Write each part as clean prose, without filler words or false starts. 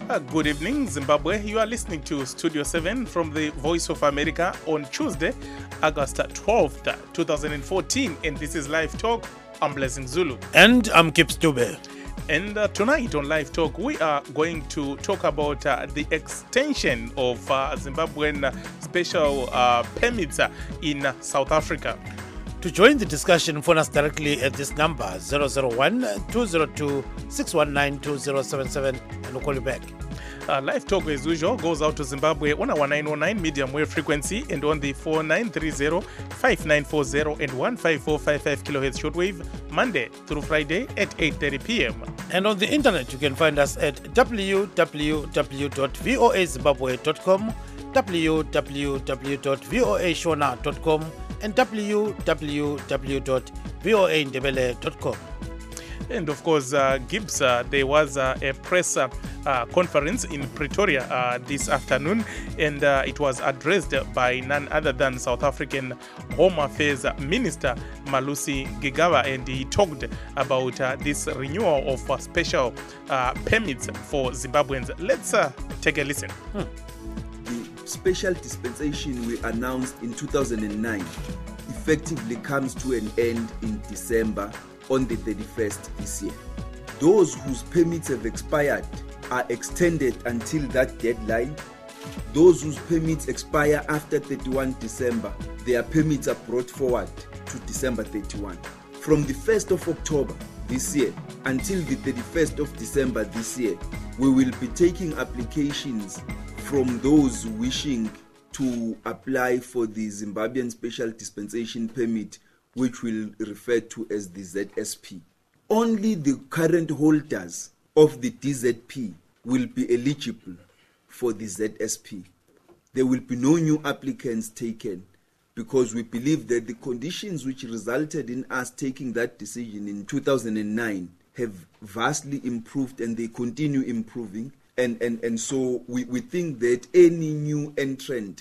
Good evening, Zimbabwe. You are listening to Studio 7 from the Voice of America on Tuesday, August 12th, 2014. And this is Live Talk. I'm Blessing Zulu. And I'm Kip Stube. And tonight on Live Talk, we are going to talk about the extension of Zimbabwean special permits in South Africa. To join the discussion, phone us directly at this number 001-202-619-2077 and we'll call you back. Live Talk, as usual, goes out to Zimbabwe on our 909 medium wave frequency and on the 4930-5940 and 15455 kilohertz shortwave, Monday through Friday at 8:30 p.m. And on the internet, you can find us at www.voazimbabwe.com, www.voashona.com, and www.voaindebele.com. And of course, Gibbs, there was a press conference in Pretoria this afternoon, and it was addressed by none other than South African Home Affairs Minister Malusi Gigaba, and he talked about this renewal of special permits for Zimbabweans. Let's take a listen. The special dispensation we announced in 2009 effectively comes to an end in December on the 31st this year. Those whose permits have expired are extended until that deadline. Those whose permits expire after 31 December, their permits are brought forward to December 31. From the 1st of October this year until the 31st of December this year, we will be taking applications from those wishing to apply for the Zimbabwean Special Dispensation Permit, which we'll refer to as the ZSP. Only the current holders of the DZP will be eligible for the ZSP. There will be no new applicants taken because we believe that the conditions which resulted in us taking that decision in 2009 have vastly improved and they continue improving. And so we think that any new entrant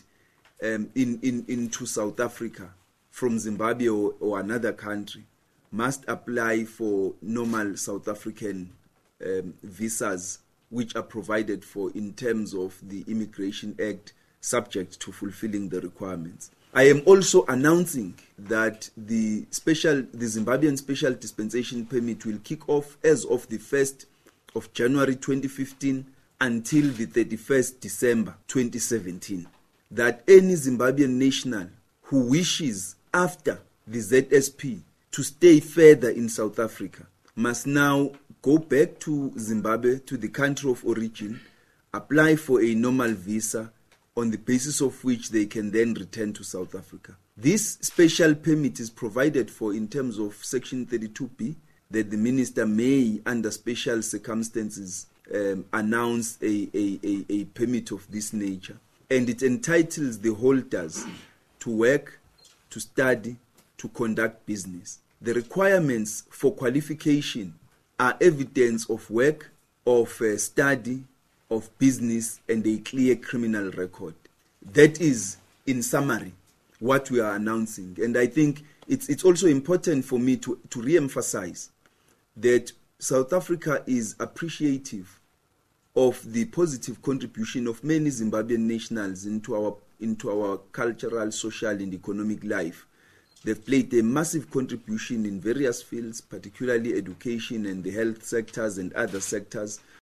into South Africa from Zimbabwe or another country must apply for normal South African visas which are provided for in terms of the Immigration Act, subject to fulfilling the requirements. I am also announcing that the Zimbabwean Special Dispensation Permit will kick off as of the 1st of January 2015 until the 31st December 2017. That any Zimbabwean national who wishes after the ZSP to stay further in South Africa must now go back to Zimbabwe, to the country of origin, apply for a normal visa on the basis of which they can then return to South Africa. This special permit is provided for in terms of Section 32B, that the minister may, under special circumstances, announce a permit of this nature. And it entitles the holders to work, to study, to conduct business. The requirements for qualification are evidence of work, of study, of business, and a clear criminal record. That is, in summary, what we are announcing. And I think it's also important for me to re-emphasize that South Africa is appreciative of the positive contribution of many Zimbabwean nationals into our cultural, social, and economic life. They've played a massive contribution in various fields, particularly education and the health sectors and other sectors.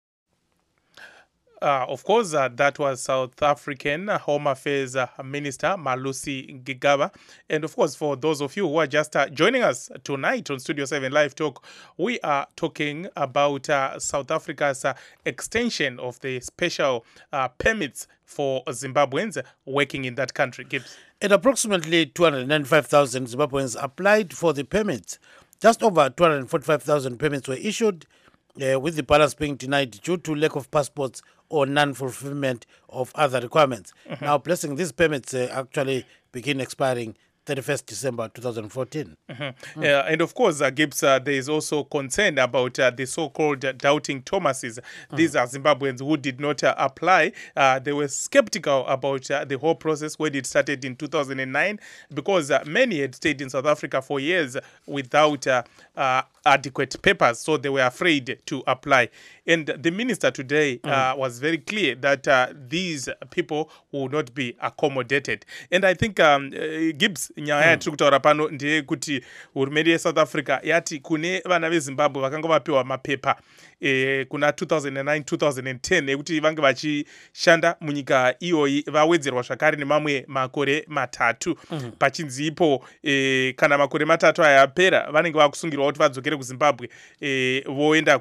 Of course, that was South African Home Affairs Minister Malusi Gigaba. And of course, for those of you who are just joining us tonight on Studio 7 Live Talk, we are talking about South Africa's extension of the special permits for Zimbabweans working in that country. Gibbs. At approximately 295,000 Zimbabweans applied for the permits. Just over 245,000 permits were issued, with the balance being denied due to lack of passports or non-fulfillment of other requirements. Mm-hmm. Now, Blessing, these permits actually begin expiring 31st December 2014. And of course, Gibbs, there is also concern about the so-called doubting Thomases. These are Zimbabweans who did not apply. They were skeptical about the whole process when it started in 2009 because many had stayed in South Africa for years without adequate papers, so they were afraid to apply. And the minister today was very clear that these people will not be accommodated. And I think Gibbs, nyaya yatiri kutaura pano ndeyekuti hurumende yeSouth Africa yati kune vana veZimbabwe vakanga vapiwa mapepa kuna 2009-2010 ekuti vange vachishanda munyika iyoyi vawedzerwa zvakare nemamwe makore matatu. Pachinzi ipo kana makore matatu aya apera vanenge vakusungirwa kuti vadzokere kuZimbabwe voenda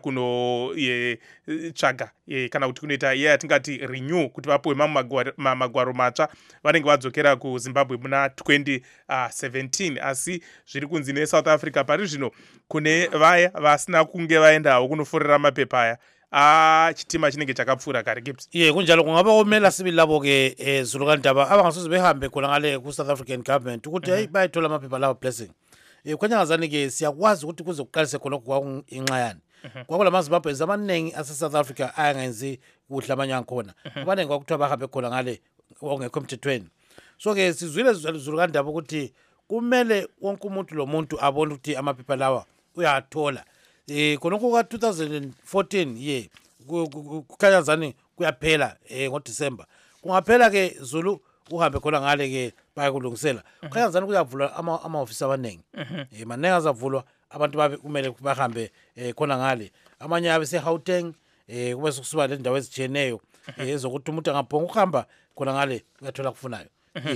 kunotsvaga kana kuti kunoita iye yatingati renew kuti vapiwe magwaro matsva vanenge vadzokera kuZimbabwe muna 2017. Asi zviri kunzi neSouth Africa pari zvino kune vaya vasina kunge vaendawo kunoforera mapepa aya chitima chinenge chakapfuura kare. Gibbs kunjalo kungabaomela sibili labo ke Zulukandaba abangasoze behambe khona ngale ku-South African government ukuthi hey bayithola amaphepha lawo blessing. Kwanyangazani ke siyakwazi ukuthi kuze kuqalise khona kwakungenxayani. KwakulamaZimbabwe amaningi ase-South Africa ayangenzi kuhle abanye angikhona. Abaningi kwakuthiwa bahambe khona ngale okungekho emthethweni. So ke sizwile Zulukandaba ukuthi kumele wonke umuntu lo muntu abone ukuthi amaphepha lawa uyathola. Khonokho ka 2014 kukhanyazani kuyaphela ngoDisemba. Kungaphela ke Zulu uhambe khona ngale ke bayakulungisela. Kukhanyazani kuyavulwa ama-office abaningi. Maningi azavulwa abantu babe kumele bahambe khona ngale. Amanye abe seGauteng kube sokusuba le ndawo ezijeneyo ezokuthi umuntu angaphonga ukuhamba khona ngale uyathola kufunayo.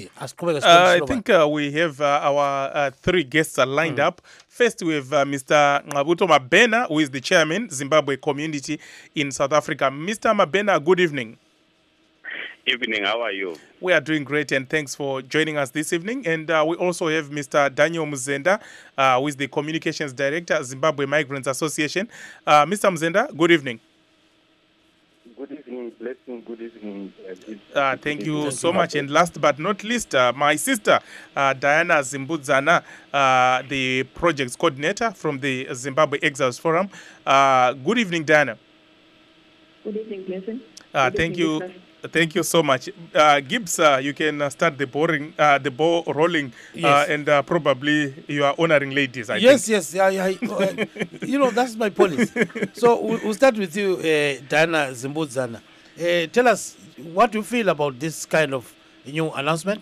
I think we have our three guests are lined up. First, we have Mr. Ngqabuto Mabena, who is the chairman, Zimbabwe community in South Africa. Mr. Mabena, good evening. Evening, how are you? We are doing great, and thanks for joining us this evening. And we also have Mr. Daniel Muzenda, who is the communications director, Zimbabwe Migrants Association. Mr. Muzenda, good evening. Good evening, Blessing. Good evening. Thank you so much. And last but not least, my sister, Diana Zimbudzana, the projects coordinator from the Zimbabwe Exiles Forum. Good evening, Diana. Good evening, Blessing. Thank you. Thank you so much. Gibbs, you can start the ball rolling, Yes. and probably you are honoring ladies, I think. Yes. That's my policy. So we'll start with you, Diana Zimbudzana. Tell us, what do you feel about this kind of new announcement?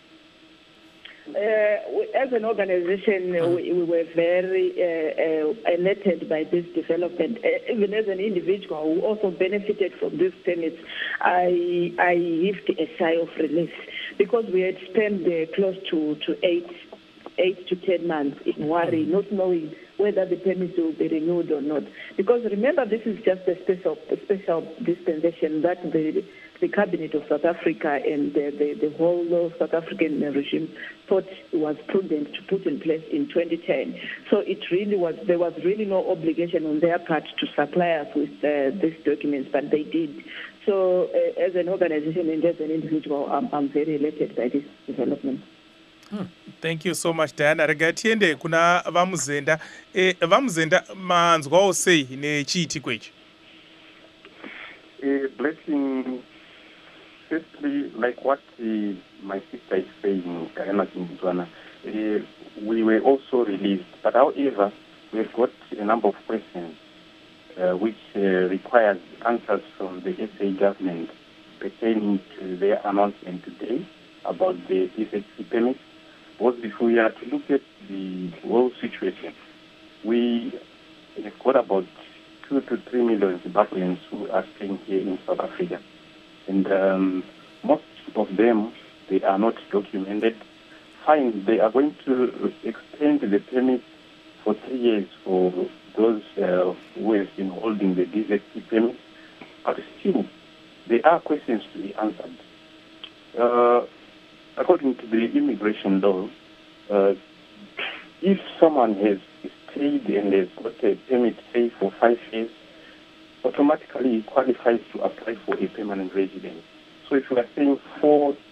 As an organization, we were very elated by this development. Even as an individual who also benefited from these permits, I heaved a sigh of relief because we had spent close to 8 to 10 months in worry, not knowing whether the permits will be renewed or not. Because remember, this is just a special dispensation that the cabinet of South Africa and the whole South African regime thought it was prudent to put in place in 2010. So there was really no obligation on their part to supply us with these documents, but they did. So as an organization and as an individual, I'm very elated by this development. Thank you so much, Diana. Rega tiende kuna Vamuzenda. Vamuzenda manzwawo sei nechiitiko ichi? Blessing, firstly, like what my sister is saying, Diana Zimbudzana, we were also released. But however, we've got a number of questions which requires answers from the SA government pertaining to their announcement today about the DZC permits. Both before we are to look at the whole situation, we have got about 2 to 3 million Zimbabweans who are staying here in South Africa. And most of them, they are not documented. Fine, they are going to extend the permit for 3 years for those who have been holding the DZC permit. But still, there are questions to be answered. According to the immigration law, if someone has stayed and has got a permit, say, for 5 years, automatically he qualifies to apply for a permanent residence. So if you are saying 4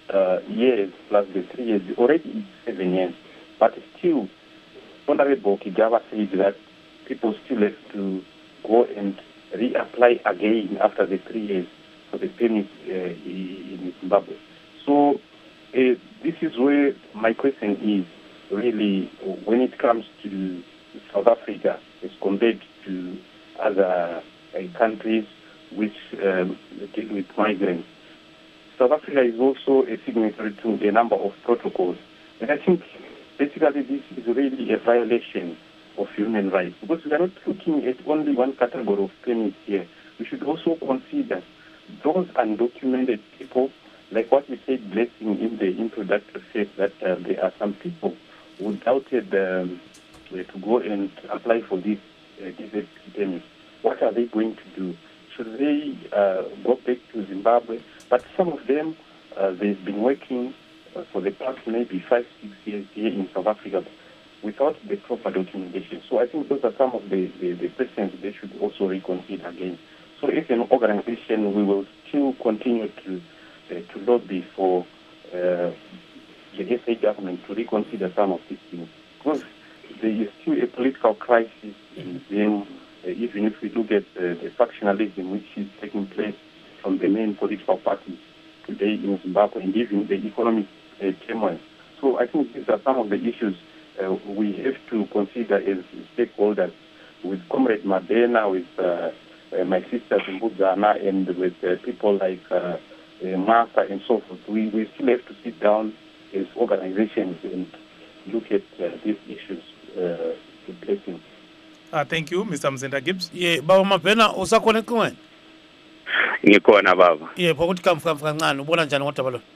years plus the 3 years, already it's 7 years. But still, Honorable Kigaba said that people still have to go and reapply again after the 3 years for the permit in Zimbabwe. So this is where my question is really when it comes to South Africa as compared to other countries which deal with migrants. South Africa is also a signatory to a number of protocols. And I think basically this is really a violation of human rights because we are not looking at only one category of permits here. We should also consider those undocumented people, like what we said, Blessing, in the introductory phase, that there are some people who doubted to go and apply for this permit. What are they going to do? Should they go back to Zimbabwe? But some of them, they've been working for the past maybe 5-6 years here in South Africa without the proper documentation. So I think those are some of the questions they should also reconsider again. So as an organization, we will still continue to lobby for the SA government to reconsider some of these things. Because there is still a political crisis in them, even if we look at the factionalism which is taking place from the main political parties today in Zimbabwe and even the economic turmoil. So I think these are some of the issues we have to consider as stakeholders with Comrade Mabena, with my sister Zimbuzana, and with people like Martha and so forth. We still have to sit down as organizations and look at these issues to place in. Thank you, Mr. Mzenda Gibbs. Yeah, Baba Mabena, usakhona eqingweni? Ngikhona baba. Yeah, phokuthi kancane ubona njani ngodaba lo?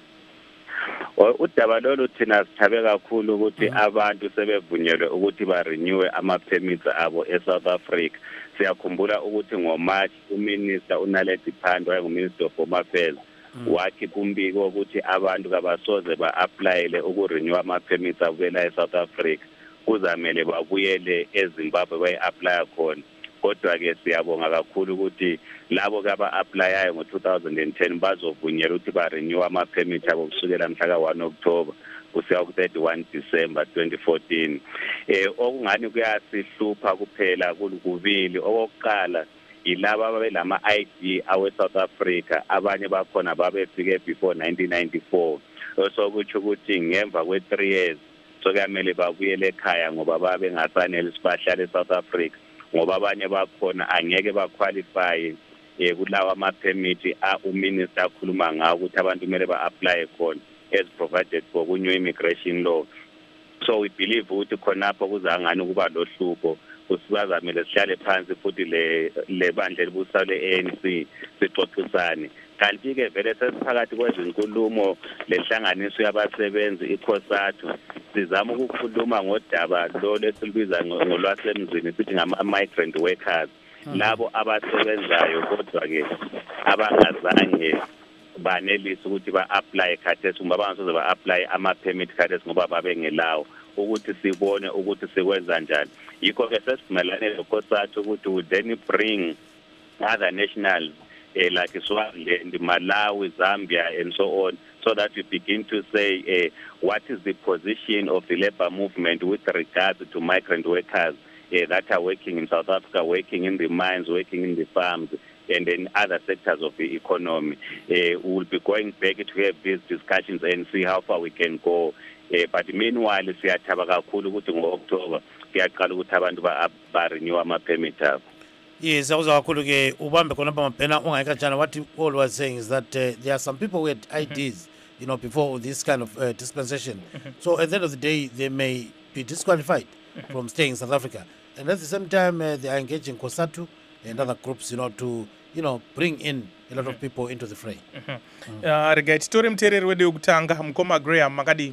Udaba lolu thina sithabe kakhulu ukuthi abantu sebevunyelwe ukuthi ba-renewe ama-permits abo eSouth Africa. Siyakhumbula ukuthi ngoMarch uMinister uNaledi Pandor wayenguMinister of Home Affairs wakhipha umbiko ukuthi abantu kabasoze ba-aplayele ukurenewa ama-permits abuyela eSouth Africa. Kuzamele babuyele eZimbabwe bayi-aplaya khona. Kodwa-ke siyabonga kakhulu ukuthi labo kaba-aplayayo ngo-2010 bazovunyelwa ukuthi ba-renew ama-permit abo kusukela mhla ka-1 October kusiya ku-31 December 2014. Okungani kuyasihlupha kuphela kubili. Okokuqala yilaba babelama-ID awe-South Africa, abanye bakhona babefike before 1994. Sokutsho ukuthi ngemva kwe-3 years sokuyamele babuyele ekhaya ngoba babengasanele sibahlale eSouth Africa, ngoba abanye bakhona angeke baqualify kulawa ama-permit uMinister akhuluma ngawo ukuthi abantu kumele ba-apply khona as provided for ku-new immigration law. So we believe ukuthi khonapho kuzangani ukuba lohlupho, kusibazamele sihlale phansi futhi le bandla elibusa le-ANC sixoxisane. Kanti-ke vele sesiphakathi kwezinkulumo lenhlanganiso yabasebenzi iCOSATU sizama ukukhuluma ngodaba lo lesilubiza ngolwasemzini sithi ngama-migrant workers, labo abasebenzayo kodwa-ke abangazange banelise ukuthi ba-apply khathesi kumbe abangasoze ba-apply ama-permit khathesi ngoba babengelawo, ukuthi sibone ukuthi sikwenza njani. Yikho-ke sesivumelane noCOSATU ukuthi would then bring other nationals like Swaziland, Malawi, Zambia, and so on, so that we begin to say what is the position of the labor movement with regards to migrant workers that are working in South Africa, working in the mines, working in the farms, and in other sectors of the economy. We will be going back to have these discussions and see how far we can go. But meanwhile, siyathaba kakhulu ukuthi ngo-October kuyaqala ukuthi abantu ba-renew ama-permit abo. Yes, I was ke ubambe khona Mabena ungayika njani. What all was saying is that there are some people with IDs, before this kind of dispensation. So at the end of the day, they may be disqualified from staying in South Africa. And at the same time, they are engaging COSATU and other groups, to bring in a lot of people into the fray. Rega titori mtereri wedu kutanga mkoma Graham makadi.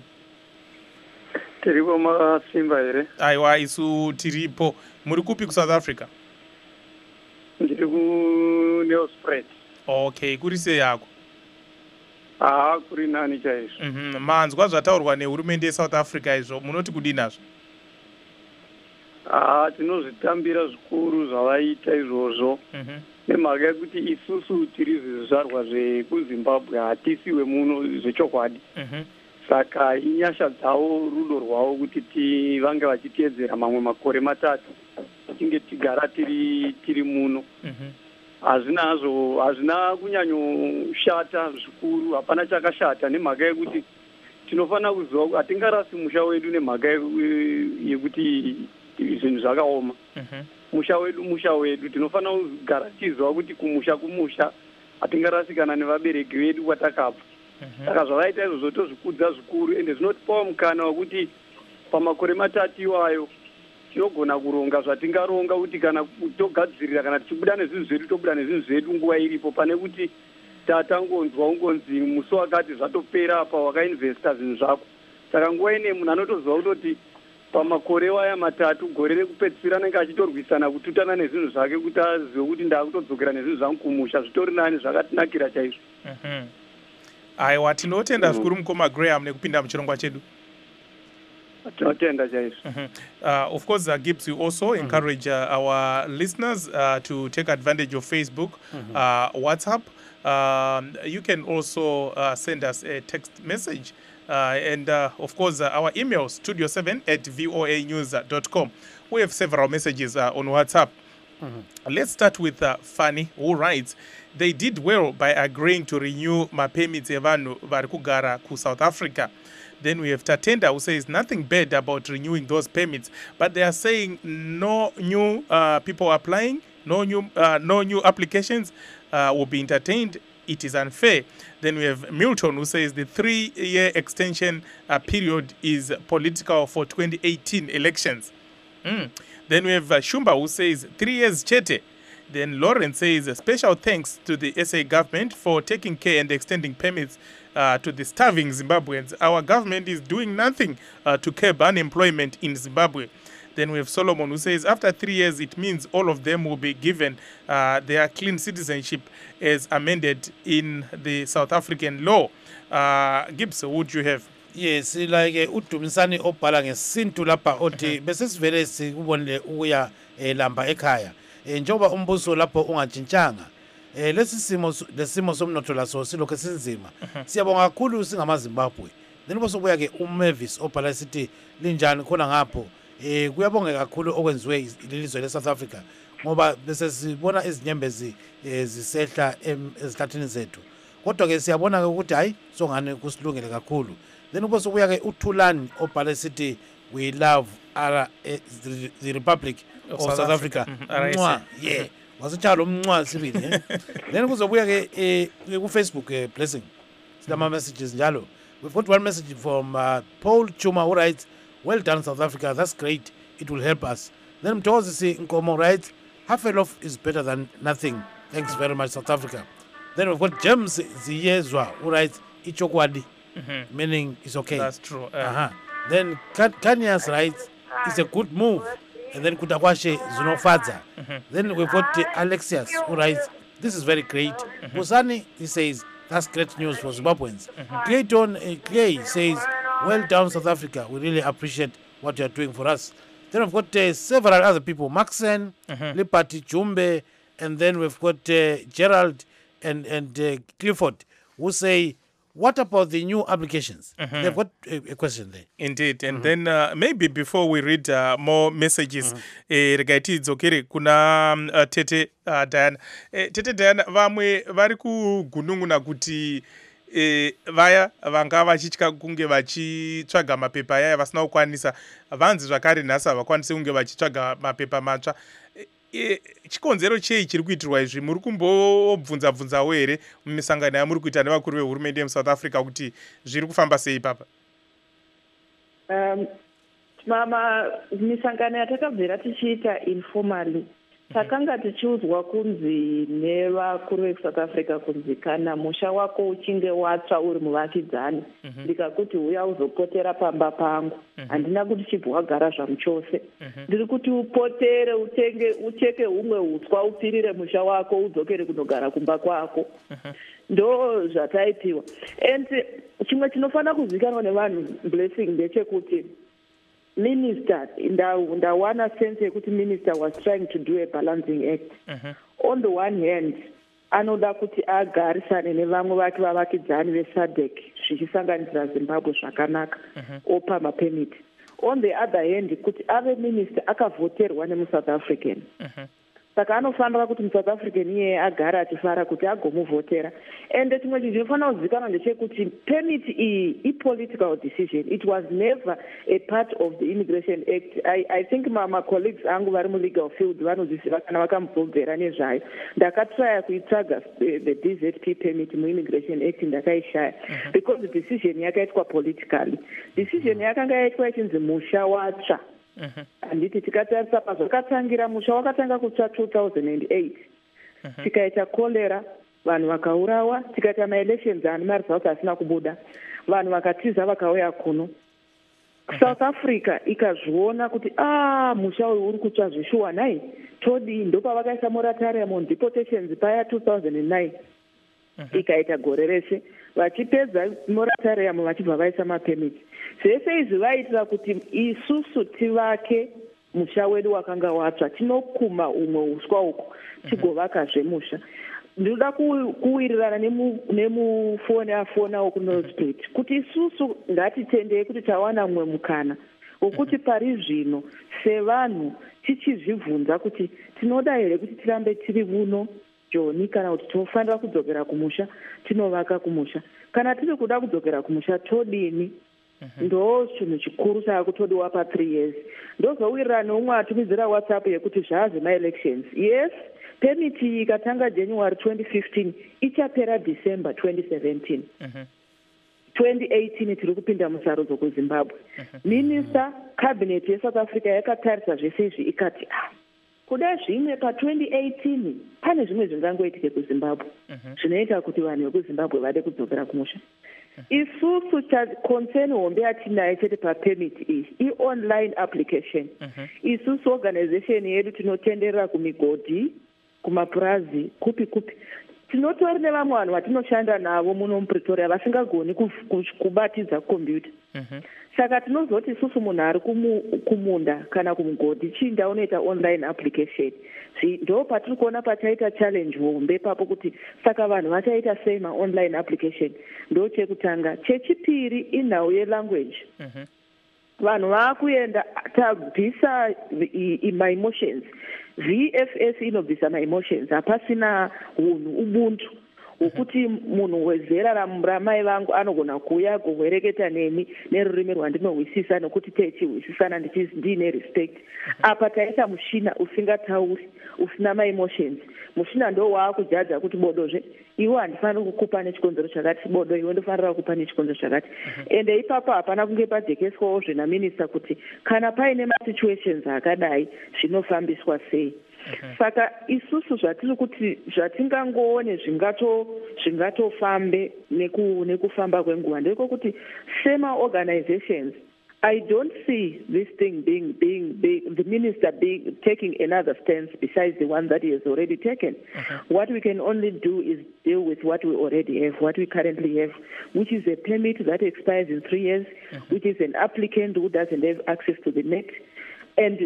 Tiripo masimba ere. Aiwa isu tiripo muri kupi ku South Africa? Ndiri ku Nelspruit. Okay, kuri se yako? Kuri nani chaizvo. Manzwa zvataurwa nehurumende yeSouth Africa izvo munoti kudinazvo? Tinozvitambira zvikuru zvavaita izvozvo. nemhaka yekuti isusu tiri zvizvarwa zvekuzimbabwe hatisiwe muno zvechokwadi. Saka inyasha dzavo rudo rwavo kuti vange vachiteedzera mamwe makore matatu tinge tigara tiri muno. Hazvina kunyanyoshata zvikuru, hapana chakashata nemhaka yekuti tinofanira kuziva hatingarasi musha wedu nemhaka yekuti zvinhu zvakaoma. Musha wedu tinofanira kugara tichiziva kuti kumusha hatingarasikana nevabereki vedu kwatakabva. Saka zvavaita izvozvo tozvikudza zvikuru ende zvinotipawo mukana wekuti pamakore matatu iwayo tinogona kuronga zvatingaronga kuti kana togadzirira kana tichibuda nezvinhu zvedu tobuda nezvinhu zvedu nguva iripo pane kuti tatangonzwa ungonzi musi wakati zvatopera apa wakainvesta zvinhu zvako. Saka nguva ine munhu anotoziva kutoti pamakore waya matatu gore rekupedzisira anenge achitorwisana kututana nezvinhu zvake kuti azive kuti ndakutodzokera nezvinhu zvangu kumusha zvitori nani zvakatinakira chaizvo. Aiwa, tinotenda zvikuru mukoma Graham nekupinda muchirongwa chedu. Of course, Gibbs, we also encourage our listeners to take advantage of Facebook, WhatsApp. You can also send us a text message. And of course, our email, studio7@voanews.com. We have several messages on WhatsApp. Let's start with Fanny, who writes, they did well by agreeing to renew permits evanhu vari kugara ku South Africa. Then we have Tatenda, who says nothing bad about renewing those permits, but they are saying no new people applying, no new applications will be entertained. It is unfair. Then we have Milton, who says the 3-year extension period is political for 2018 elections. Then we have Shumba, who says 3 years chete. Then Lauren says special thanks to the SA government for taking care and extending permits to the starving Zimbabweans. Our government is doing nothing to curb unemployment in Zimbabwe. Then we have Solomon, who says after 3 years it means all of them will be given their clean citizenship as amended in the South African law. Gibbs, what would you have? Yes, like uDumisani obhala ngesintu lapha othi bese sivele sikubonile uya lamba ekhaya. Njengoba umbuso lapho ungajintshanga. Lesimo somnotho laso silokho sinzima. Siyabonga kakhulu singamaZimbabwe. Then bosobuya ke uMavis obhala sithi linjani khona ngapho. Kuyabonga kakhulu okwenziwe ilizwe leSouth Africa ngoba bese sibona izinyembezi zisehla ezikhathini zethu. Kodwa ke siyabona ukuthi hayi songane kusilungele kakhulu. Then bosobuya ke uThulani obhala sithi we love the Republic of South Africa. Yeah. Wasitshalo umncwa sibili. Then kuzobuya ke ku Facebook blessing. Silama messages njalo. We've got one message from Paul Chuma who writes, well done South Africa, that's great, it will help us. Then Mtozisi Nkomo writes, half a loaf is better than nothing. Thanks very much South Africa. Then we've got James Ziyezwa who writes, Ichokwadi, meaning it's okay. That's true. Then Kanyas writes, it's a good move. And then Kutakwashe Zunofadza. Then we've got Alexius who writes, this is very great. Musani, he says, that's great news for Zimbabweans. Clayton Clay says, well done South Africa, we really appreciate what you are doing for us. Then we've got several other people, Maxen, Liberty Jumbe, and then we've got Gerald and Clifford who say, what about the new applications? They've got a question there. Indeed. And then maybe before we read more messages, Regaitii kuna Tete Diana. Tete Diana, vamwe vari kugunun'una kuti vaya vanga vachitya kunge vachitsvaga mapepa aya vasina kukwanisa vanzi zvakare nhasi havakwanisi kunge vachitsvaga mapepa matsva. Chikonzero chei chiri kuitirwa izvi? Muri kumbobvunza-bvunzawo here mumisangano yamuri kuita nevakuru vehurumende yemuSouth Africa kuti zviri kufamba sei papa? Misangano yatakabvira tichiita informally takanga tichiudzwa kunzi nevakuru veSouth Africa kunzi kana musha wako uchinge watsva uri muvakidzani ndikakuti uya uzopotera pamba pangu handina kuti chibva wagara zvamu chose ndiri kuti upotere ucheke humwe uswa upfirire musha wako udzokere kunogara kumba kwako ndo zvataipiwa. And chimwe chinofanira kuzivikanwa nevanhu blessing ndechekuti minister ndawana sense yekuti minister was trying to do a balancing act. On the one hand anoda kuti agarisane nevamwe vake vavakidzani vesadek zvichisanganisira Zimbabwe zvakanaka opa mapemiti. On the other hand kuti ave minister akavhoterwa nemuSouth African. Saka anofanira kuti muSouth African iyeye agara achifara kuti agomuvhotera. Ende chimwe chinhu chinofanira kuzivikanwa ndechekuti permit iyi i-political decision. It was never a part of the Immigration Act. I think my colleagues angu vari mulegal field vanozviziva kana vakamubvera nezvayo. Ndakatraya kuitsvaga the DZP permit muimmigration act ndakaishaya because the decision yakaitwa politically. Decision yakanga yaitwa ichinzi musha watsva. Anditi tikatarisa pazvakatangira musha wakatanga kutsva 2008 tikaita cholera vanhu vakaurawa, tikaita maelections ani maresults asina kubuda, vanhu vakatiza vakauya kuno. South Africa ikazviona kuti musha uyu uri kutsva zvishuwa nai todii, ndopavakaisa moratorium on deportations paya 2009 ikaita gore rese vachipedza moratorium vachibva vaisa mapemiti. Zvese izvi vaitira kuti isusu tivake musha wedu wakanga watsva, tinokuma umwe uswa uko tigovakazve musha. Ndinoda kuwirirana nemufoni afona wokuNorthbridge kuti isusu ngatitendei kuti tawana mumwe mukana wokuti pari zvino sevanhu tichizvibvunza kuti tinoda here kuti tirambe tiri muno Joni kana kuti tofanira kudzokera kumusha, tinovaka kumusha. Kana tiri kuda kudzokera kumusha todini? Ndo chinhu chikuru chaakutodiwa pa 3 years. Ndozowirirana neumwe atumidzira WhatsApp yekuti zvaazi ma-elections. Yes, permiti ikatanga January 2015 ichapera December 2017. 2018 tiri kupinda musarudzo kuZimbabwe. Minister cabinet yeSouth Africa yakatarisa zvese izvi ikati kuda zvimwe pa 2018 pane zvimwe zvingangoitike kuZimbabwe zvinoita kuti vanhu vekuZimbabwe vade kudzokera kumusha. Isusu concern hombe yatinayo chete papermit iyi i-online application. Isusu organization yedu tinotenderera kumigodhi, kumapurazi, kupi tinotori nevamwe vanhu vatinoshanda navo muno muPretoria vasingagoni kubatidza computer. Saka tinozoti isusu munhu ari kumunda kana kumugodhi chinda unoita online application. Ndo patiri kuona pachaita challenge hombe papo kuti saka vanhu vachaita sei ma-online application. Ndo chekutanga. Chechipiri inhau yelanguage. Vanhu vaakuenda tabvisa ma-emotions. VFS inobvisa ma-emotions. Hapasina hunhu ubuntu wokuti munhu wezera ramai vangu anogona kuuya kuwereketa nemi nerurimi rwandinohwisisa nokuti techihwisisana ndiine respect. Apa taisa mushina usingatauri, usina ma-emotions. Mushina ndo waakujaja kuti bodozve iwe handifaniri kukupa nechikonzero chakati, bodo iwe ndofanira kukupa nechikonzero chakati. Ende ipapo hapana kunge pajekeswawo zvenaminista kuti kana paine masituations akadai zvinofambiswa sei. Saka isusu zvatiri kuti zvatingangoone zvingatofambe nekufamba kwenguva ndiko kuti sema organizations I don't see this thing being the minister taking another stance besides the one that he has already taken. What we can only do is deal with what we already have, what we currently have, which is a permit that expires in 3 years, which is an applicant who doesn't have access to the net, and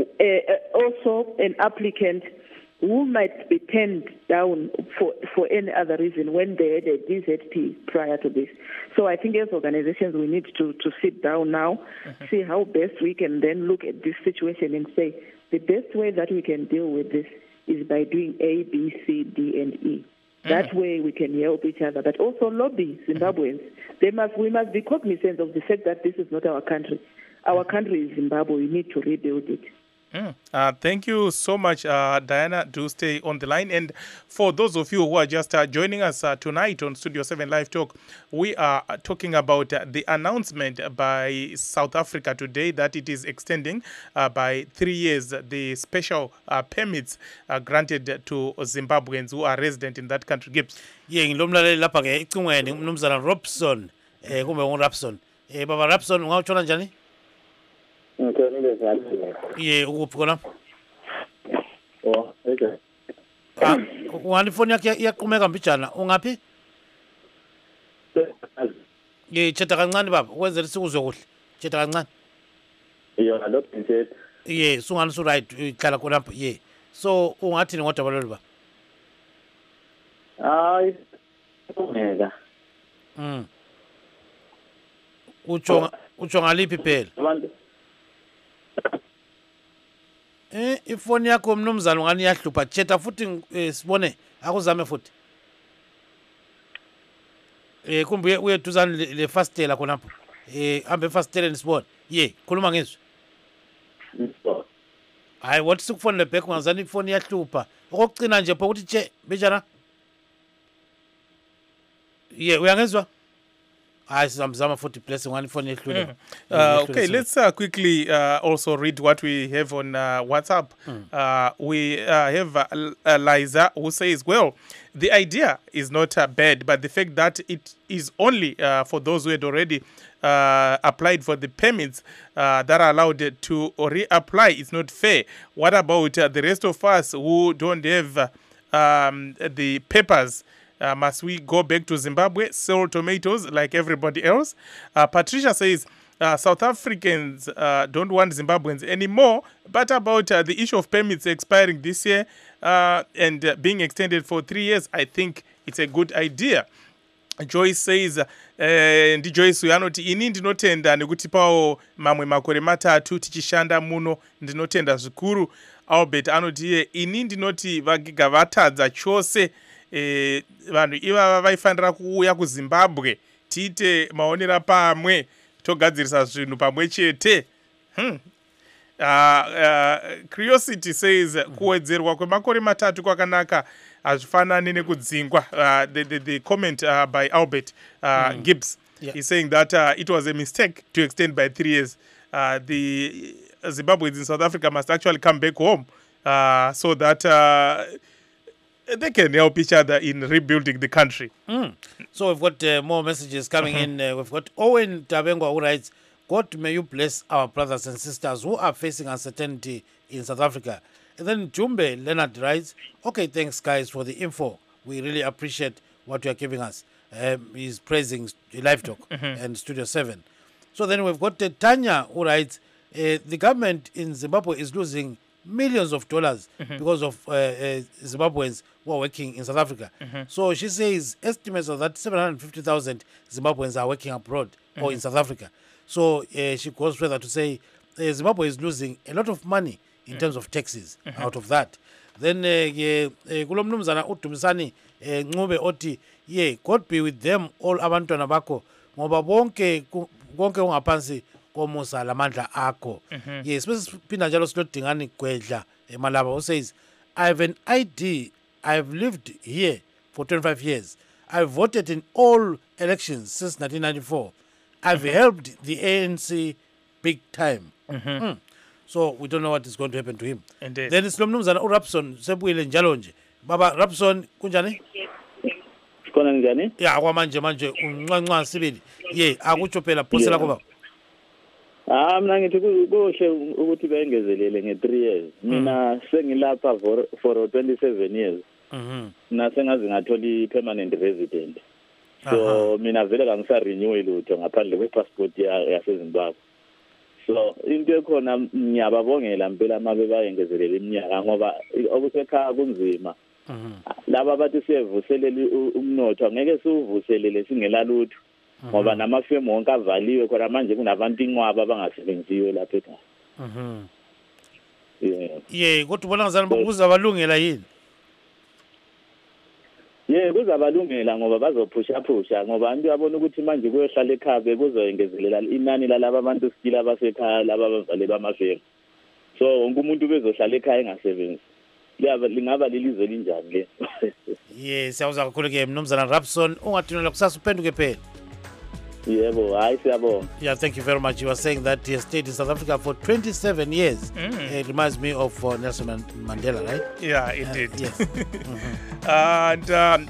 also an applicant who might be turned down for any other reason when they had a DZP prior to this. So I think as organizations we need to sit down now, see how best we can then look at this situation and say the best way that we can deal with this is by doing A, B, C, D, and E. That way we can help each other, but also lobby Zimbabweans. We must be cognizant of the fact that this is not our country. Our country is Zimbabwe. We need to rebuild it. Thank you so much, Diana. Do stay on the line. And for those of you who are just joining us tonight on Studio 7 Live Talk, we are talking about the announcement by South Africa today that it is extending by 3 years the special permits granted to Zimbabweans who are resident in that country. Gibbs. Ngilomlaleli lapha ke icingweni umnumzana Robson kumbe uRobson. Baba Robson ungawuthola njani? Ukuphi khona? Okay. Ungani yakhe iyaqhumeka mbijana ungaphi? Ye chetha kancane baba ukwenzela sikuzwe kuhle. Chetha kancane. Yeah, lokho ngithethe. Yeah, sungani so right ihlala khonapho. Yeah. So ungathini ngodaba lolu ba? Hayi. Ngeka. Utsho ngaliphi phela? Abantu ifoni yakho mnumzana ungani yahlupha chetha futhi sibone akuzame futhi. Kumbe uyeduzana le fastela khonapho. Ambe fasteleni sibone. Ye, khuluma ngizwe. Hayi wathi sikufonele back ungazani ifoni yahlupha. Okugcina nje pho ukuthi che benjana? Ye, uyangezwa? Sizamzama futhi blessing one phone yehlule. Okay, let's quickly also read what we have on WhatsApp. We have Liza who says, well, the idea is not bad, but the fact that it is only for those who had already applied for the permits that are allowed to reapply is not fair. What about the rest of us who don't have the papers? Must we go back to Zimbabwe, sell tomatoes like everybody else? Patricia says, South Africans don't want Zimbabweans anymore, but about the issue of permits expiring this year and being extended for 3 years, I think it's a good idea. Joyce says, Joyce uyanoti ini ndinotenda nekuti pawo mamwe makore matatu tichishanda muno ndinotenda zvikuru. Albert anoti iye ini ndinoti vagiga vatadza chose vanhu ivava vaifanira kuuya kuZimbabwe tiite maonera pamwe togadzirisa zvinhu pamwe chete. Curiosity says kuwedzerwa kwemakore matatu kwakanaka hazvifanani nekudzingwa. The comment by Albert Gibbs is saying that it was a mistake to extend by 3 years. The Zimbabweans in South Africa must actually come back home so that they can help each other in rebuilding the country. So we've got more messages coming in. We've got Owen Tabengwa who writes, God may you bless our brothers and sisters who are facing uncertainty in South Africa. And then Jumbe Leonard writes, okay, thanks guys for the info. We really appreciate what you are giving us. He's praising Live Talk and Studio 7. So then we've got Tanya who writes, the government in Zimbabwe is losing millions of dollars because of Zimbabweans who are working in South Africa. So she says estimates are that 750,000 Zimbabweans are working abroad or in South Africa. So she goes further to say Zimbabwe is losing a lot of money in terms of taxes out of that. Then kulo mnumzana uDumisani Ncube othi God be with them all abantwana bakho ngoba bonke ungaphansi komusa lamandla akho. Yes, siphinda njalo silodingani Gwedla eMalaba who says I have an ID. I've lived here for 25 years. I've voted in all elections since 1994. I've helped the ANC big time. So we don't know what is going to happen to him. Indeed. Then it's Mnumzana uRapson sebuyile njalo nje. Baba Rapson kunjani? Khona njani? Yeah, kwamanje unqanqa sibili. Akutsho phela phosela kuba. Mina ngithi kuhle ukuthi bayengezelele nge3 years. Mina sengilapha for 27 years. Na sengazi ngatholi permanent resident. So mina vele kangisa renew lutho ngaphandle kwepassport yaseZimbabwe. So into ekhona ngiyababongela impela mabe bayengezelele iminyaka ngoba okusekhaya kunzima. Laba bathi siyevuselele umnotho ngeke sivuselele singela lutho. Ngoba namafemu wonke avaliwe khona manje kunabantu inqwaba abangasebenziyo lapha ekhaya. Kodwa ubona ngazani kuzabalungela yini? Kuzabalungela ngoba bazophusha ngoba abantu yabona ukuthi manje kuyohlala ekhaya kuzoyengezelela inani lalabo abantu skila abasekhaya laba abavalelwa amafemu. So wonke umuntu bezohlala ekhaya engasebenzi. Lingaba lilizwe linjani le? Siyawuza kakhulu ke Mnumzana Rapson ungathunela kusasa uphenduke phela. Yebo, hayi siyabonga. Yeah, thank you very much. You were saying that he stayed in South Africa for 27 years. It reminds me of Nelson Mandela, right? Yeah, it did. Yes. And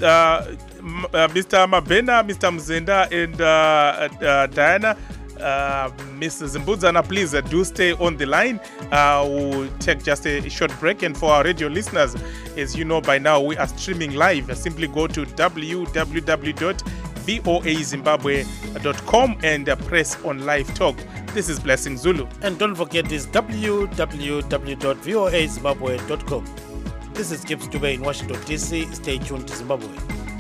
Mr. Mabena, Mr. Mzenda, and Diana, Mrs. Mbudzana, please do stay on the line. We'll take just a short break. And for our radio listeners, as you know by now, we are streaming live. Simply go to www.voazimbabwe.com and press on Live Talk. This is Blessing Zulu. And don't forget this www.voazimbabwe.com. This is Gibbs Dube in Washington, D.C. Stay tuned to Zimbabwe.